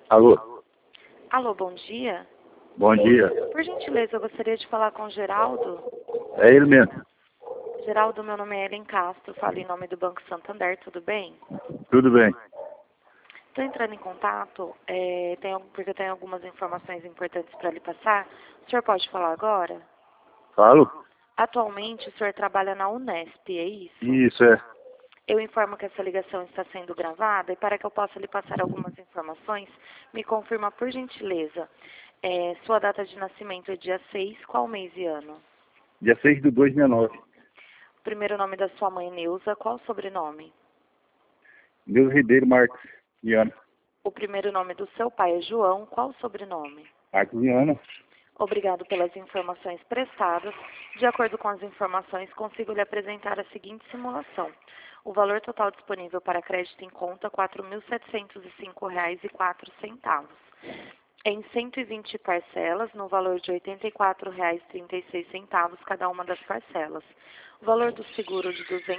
Alô, Alô, bom dia. bom dia. Por gentileza, eu gostaria de falar com o Geraldo. É ele mesmo. Geraldo, meu nome é Ellen Castro, falo em nome do Banco Santander, tudo bem? Tudo bem. Estou entrando em contato porque eu tenho algumas informações importantes para lhe passar. O senhor pode falar agora? Falo? Atualmente, o senhor trabalha na Unesp, é isso? Isso, é. Eu informo que essa ligação está sendo gravada e para que eu possa lhe passar algumas informações, me confirma por gentileza. Sua data de nascimento é dia 6, qual mês e ano? Dia 6/2/69. O primeiro nome da sua mãe, Neuza, qual o sobrenome? Deus Ribeiro Marques Viana. O primeiro nome do seu pai é João, qual o sobrenome? Marques Viana. Obrigado pelas informações prestadas. De acordo com as informações, consigo lhe apresentar a seguinte simulação. O valor total disponível para crédito em conta é R$ 4.705,04. Em 120 parcelas, no valor de R$ 84,36 cada uma das parcelas. O valor do seguro de R$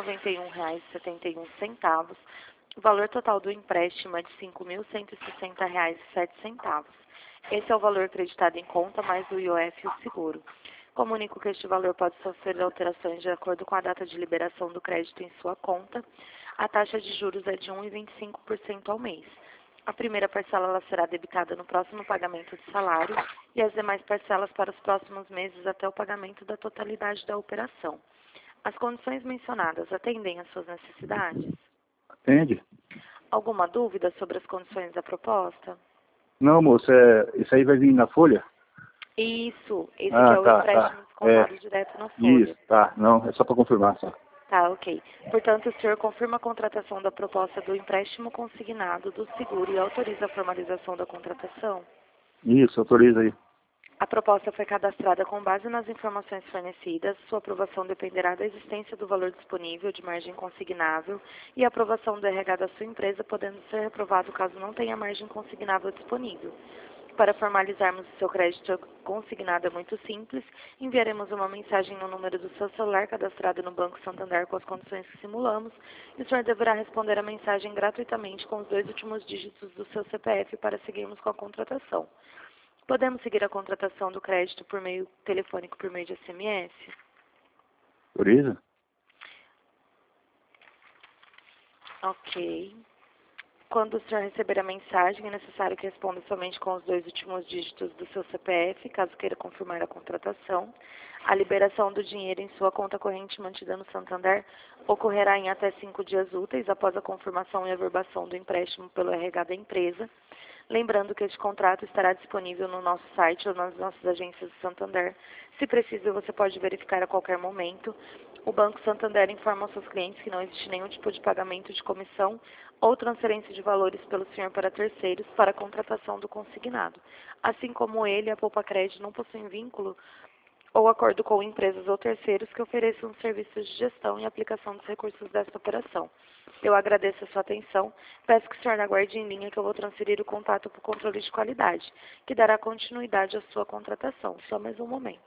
291,71. O valor total do empréstimo é de R$ 5.160,07. Esse é o valor acreditado em conta, mais o IOF e o seguro. Comunico que este valor pode sofrer alterações de acordo com a data de liberação do crédito em sua conta. A taxa de juros é de 1,25% ao mês. A primeira parcela ela será debitada no próximo pagamento de salário e as demais parcelas para os próximos meses até o pagamento da totalidade da operação. As condições mencionadas atendem às suas necessidades? Atende? Alguma dúvida sobre as condições da proposta? Não, moço, isso aí vai vir na folha? Isso, esse aqui é o empréstimo descontado direto na folha. Isso, tá. Não, é só para confirmar, só. Tá, ok. Portanto, o senhor confirma a contratação da proposta do empréstimo consignado do seguro e autoriza a formalização da contratação? Isso, autoriza aí. A proposta foi cadastrada com base nas informações fornecidas. Sua aprovação dependerá da existência do valor disponível de margem consignável e a aprovação do RH da sua empresa, podendo ser reprovado caso não tenha margem consignável disponível. Para formalizarmos o seu crédito consignado é muito simples. Enviaremos uma mensagem no número do seu celular cadastrado no Banco Santander com as condições que simulamos e o senhor deverá responder a mensagem gratuitamente com os 2 últimos dígitos do seu CPF para seguirmos com a contratação. Podemos seguir a contratação do crédito por meio telefônico, por meio de SMS? Autoriza? Ok. Quando o senhor receber a mensagem, é necessário que responda somente com os 2 últimos dígitos do seu CPF, caso queira confirmar a contratação. A liberação do dinheiro em sua conta corrente mantida no Santander ocorrerá em até 5 dias úteis após a confirmação e averbação do empréstimo pelo RH da empresa. Lembrando que este contrato estará disponível no nosso site ou nas nossas agências do Santander. Se preciso, você pode verificar a qualquer momento. O Banco Santander informa aos seus clientes que não existe nenhum tipo de pagamento de comissão ou transferência de valores pelo senhor para terceiros para a contratação do consignado. Assim como ele, a Poupa Crédito não possuem vínculo ou acordo com empresas ou terceiros que ofereçam serviços de gestão e aplicação dos recursos desta operação. Eu agradeço a sua atenção. Peço que o senhor aguarde em linha que eu vou transferir o contato para o controle de qualidade, que dará continuidade à sua contratação. Só mais um momento.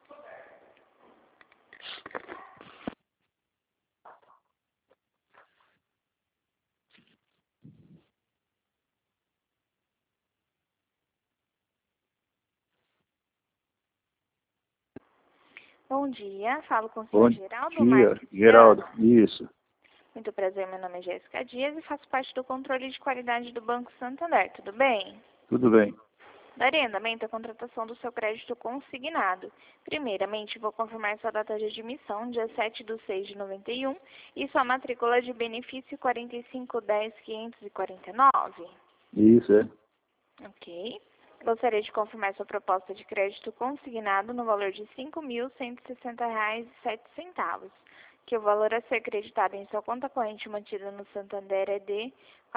Bom dia, falo com o Bom senhor Geraldo dia, Marques Geraldo. Viana. Isso. Muito prazer, meu nome é Jéssica Dias e faço parte do controle de qualidade do Banco Santander, tudo bem? Tudo bem. Darei andamento à contratação do seu crédito consignado. Primeiramente, vou confirmar sua data de admissão, dia 7/6/91, e sua matrícula de benefício 4510.549. Isso, é. Ok. Gostaria de confirmar sua proposta de crédito consignado no valor de R$ 5.160,07, que o valor a ser creditado em sua conta corrente mantida no Santander é de R$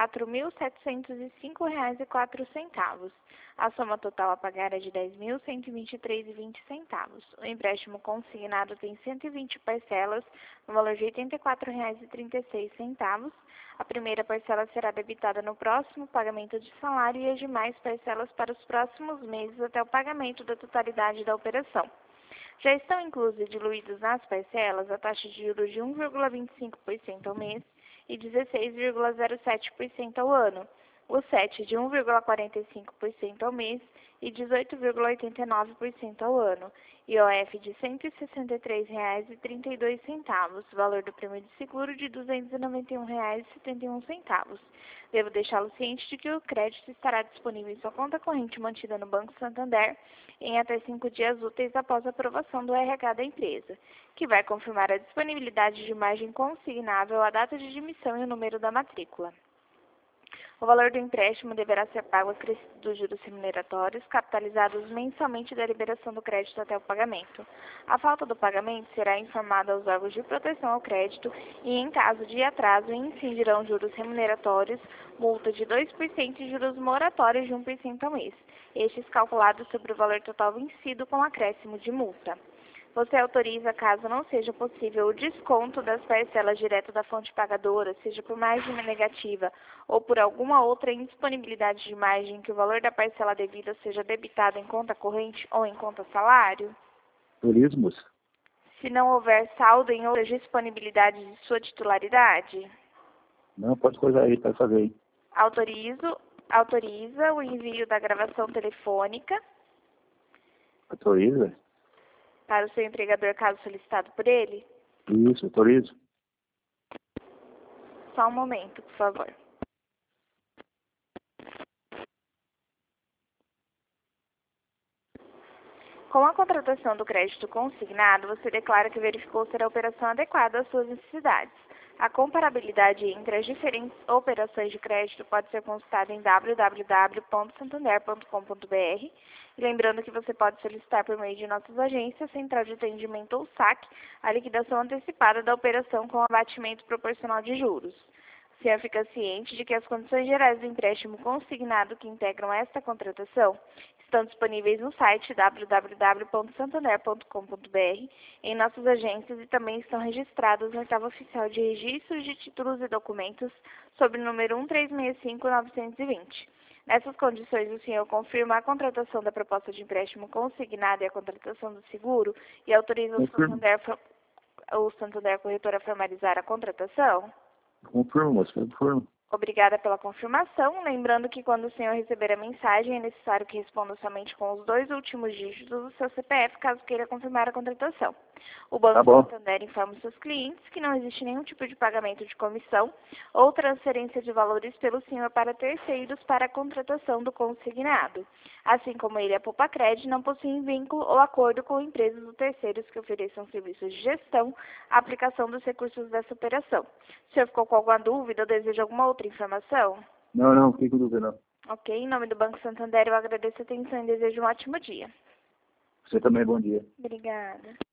4.705,04. A soma total a pagar é de R$ 10.123,20. O empréstimo consignado tem 120 parcelas, no valor de R$ 84,36. A primeira parcela será debitada no próximo pagamento de salário e as demais parcelas para os próximos meses até o pagamento da totalidade da operação. Já estão inclusos e diluídos nas parcelas a taxa de juros de 1,25% ao mês e 16,07% ao ano. O SET de 1,45% ao mês e 18,89% ao ano. IOF de R$ 163,32, valor do prêmio de seguro de R$ 291,71. Devo deixá-lo ciente de que o crédito estará disponível em sua conta corrente mantida no Banco Santander em até 5 dias úteis após a aprovação do RH da empresa, que vai confirmar a disponibilidade de margem consignável, a data de admissão e o número da matrícula. O valor do empréstimo deverá ser pago acrescido dos juros remuneratórios, capitalizados mensalmente da liberação do crédito até o pagamento. A falta do pagamento será informada aos órgãos de proteção ao crédito e, em caso de atraso, incidirão juros remuneratórios, multa de 2% e juros moratórios de 1% ao mês, estes calculados sobre o valor total vencido com acréscimo de multa. Você autoriza, caso não seja possível, o desconto das parcelas direto da fonte pagadora, seja por margem negativa ou por alguma outra indisponibilidade de margem que o valor da parcela devida seja debitado em conta corrente ou em conta salário? Turismo? Se não houver saldo em outras disponibilidades de sua titularidade? Não, pode coisar aí, pode fazer aí. Autoriza o envio da gravação telefônica Autoriza? para o seu empregador, caso solicitado por ele? Isso, autorizo. Só um momento, por favor. Com a contratação do crédito consignado, você declara que verificou ser a operação adequada às suas necessidades. A comparabilidade entre as diferentes operações de crédito pode ser consultada em www.santander.com.br. E lembrando que você pode solicitar por meio de nossas agências, Central de Atendimento ou SAC, a liquidação antecipada da operação com abatimento proporcional de juros. O senhor fica ciente de que as condições gerais do empréstimo consignado que integram esta contratação estão disponíveis no site www.santander.com.br, em nossas agências, e também estão registradas na oitava oficial de registros de títulos e documentos sob o número 1365920. Nessas condições, o senhor confirma a contratação da proposta de empréstimo consignada e a contratação do seguro e autoriza o Santander Corretora a formalizar a contratação? Confirmo, moço, confirmo. Obrigada pela confirmação. Lembrando que quando o senhor receber a mensagem, é necessário que responda somente com os 2 últimos dígitos do seu CPF, caso queira confirmar a contratação. O Banco Santander informa os seus clientes que não existe nenhum tipo de pagamento de comissão ou transferência de valores pelo senhor para terceiros para a contratação do consignado. Assim como ele e a Poupa-Cred não possuem vínculo ou acordo com empresas ou terceiros que ofereçam serviços de gestão, a aplicação dos recursos dessa operação. O senhor ficou com alguma dúvida ou deseja alguma outra informação? Não, fique com dúvida não. Ok, em nome do Banco Santander, eu agradeço a atenção e desejo um ótimo dia. Você também, bom dia. Obrigada.